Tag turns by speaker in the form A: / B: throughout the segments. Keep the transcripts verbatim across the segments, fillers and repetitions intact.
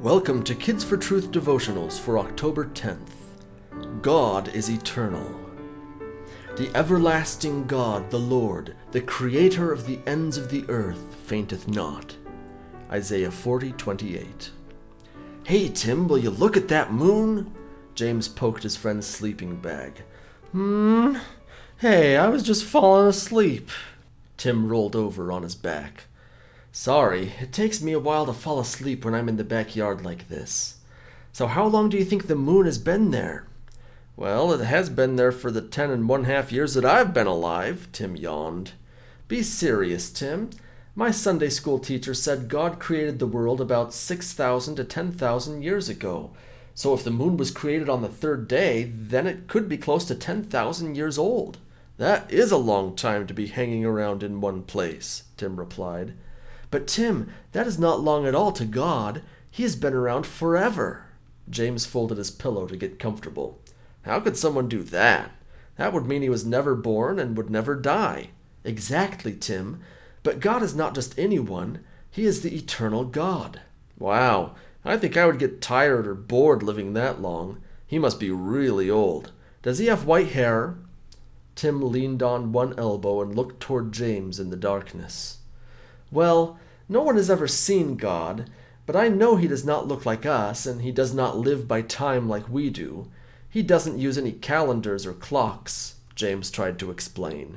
A: Welcome to Kids for Truth devotionals for October tenth. God is eternal. The everlasting God, the Lord, the creator of the ends of the earth, fainteth not. Isaiah forty twenty-eight. Hey Tim, will you look at that moon? James poked his friend's sleeping bag. Hmm? Hey, I was just falling asleep. Tim rolled over on his back. Sorry, it takes me a while to fall asleep when I'm in the backyard like this. So how long do you think the moon has been there? Well, it has been there for the ten and one half years that I've been alive, Tim yawned. Be serious, Tim. My Sunday school teacher said God created the world about six thousand to ten thousand years ago. So if the moon was created on the third day, then it could be close to ten thousand years old. That is a long time to be hanging around in one place, Tim replied. But Tim, that is not long at all to God. He has been around forever. James folded his pillow to get comfortable. How could someone do that? That would mean he was never born and would never die. Exactly, Tim. But God is not just anyone. He is the eternal God. Wow, I think I would get tired or bored living that long. He must be really old. Does he have white hair? Tim leaned on one elbow and looked toward James in the darkness. Well, no one has ever seen God, but I know he does not look like us, and he does not live by time like we do. He doesn't use any calendars or clocks, James tried to explain.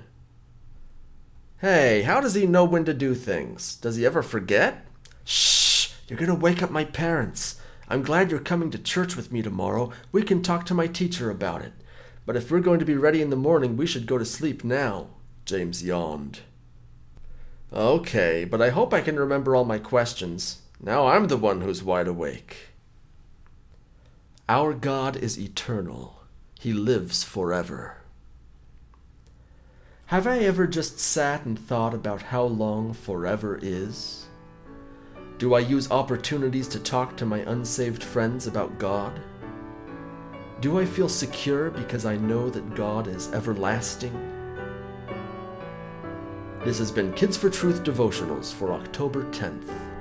A: Hey, how does he know when to do things? Does he ever forget? Shh! You're going to wake up my parents. I'm glad you're coming to church with me tomorrow. We can talk to my teacher about it. But if we're going to be ready in the morning, we should go to sleep now, James yawned. Okay, but I hope I can remember all my questions. Now I'm the one who's wide awake. Our God is eternal. He lives forever. Have I ever just sat and thought about how long forever is? Do I use opportunities to talk to my unsaved friends about God? Do I feel secure because I know that God is everlasting? This has been Kids for Truth devotionals for October tenth.